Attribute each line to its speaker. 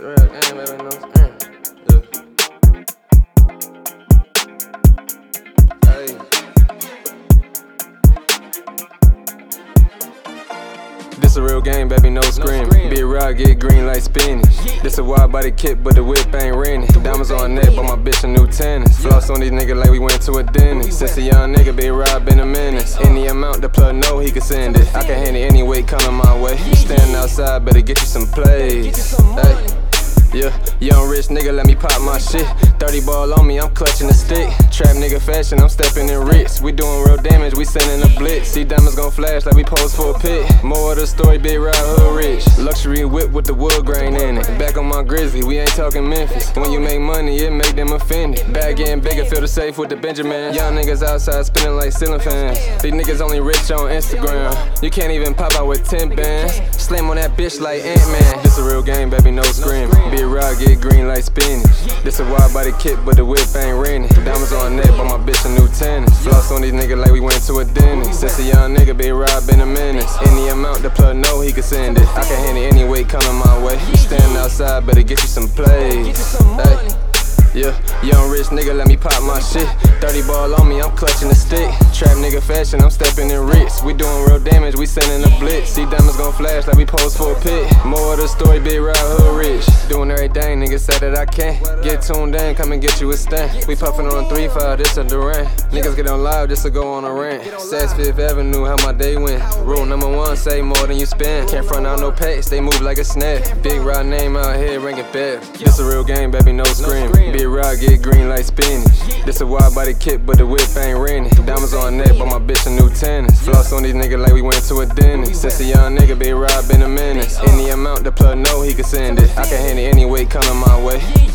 Speaker 1: a real game, baby, no scream. Yeah. Hey. This a real game, baby, no scream. Big rod, get green like spinach. This a wide body kit, but the whip ain't rented. Diamonds on neck, but my bitch a new tennis. Floss on these niggas like we went to a dentist. Since a young nigga, Big Rod been a menace. Any amount the plug know he can send it. I can hand it any weight coming my way. You standing outside, better get you some plays. Hey. Yeah, young rich nigga, let me pop my shit. 30 ball on me, I'm clutching the stick. Trap nigga fashion, I'm stepping in rich. We doing real damage, we sending a blitz. See diamonds gon' flash like we pose for a pit. More of the story, Big Rod hood rich. Luxury whip with the wood grain in it. Back on my grizzly, we ain't talking Memphis. When you make money, it make them offended. Bag getting bigger, feel the safe with the Benjamin. Young niggas outside spinning like ceiling fans. These niggas only rich on Instagram. You can't even pop out with 10 bands. Slam on that bitch like Ant-Man. This a real game, baby, no scream. Big Rod get green like spinach. This a wide body kit, but the whip ain't rented. Diamonds on neck, but my bitch a new tennis. Floss on these niggas like we went to a dentist. Since a young nigga, Big Rod been a menace. Any amount the plug know he can send it. I can hand it any weight coming my way. You standing outside, better get you some plays. Hey. Yeah, young rich nigga, let me pop my shit. 30 ball on me, I'm clutching the stick. Trap nigga fashion, I'm stepping in rich. We doing real damage, we sending a blitz. See diamonds gon' flash like we pose for a pit. More of the story, Big Rod hood rich. Doing everything, niggas say that I can't. Get tuned in, come and get you a stand. We puffin' on 3-5, this a Durant. Niggas get on live, this to go on a rant. Saks Fifth Avenue, how my day went. Rule number 1, say more than you spend. Can't front out no pace, they move like a snap. Big Rod name out here, ringing bells. This a real game, baby, no scream. Big Rod get green like spinach. This a wide body kit, but the whip ain't rented. Diamonds on neck, but my bitch a new tennis. Floss on these niggas like we went to a dentist. Since a young nigga, Big Rod been a menace. Any amount the plug know he can send it. I can hand it any weight coming my way.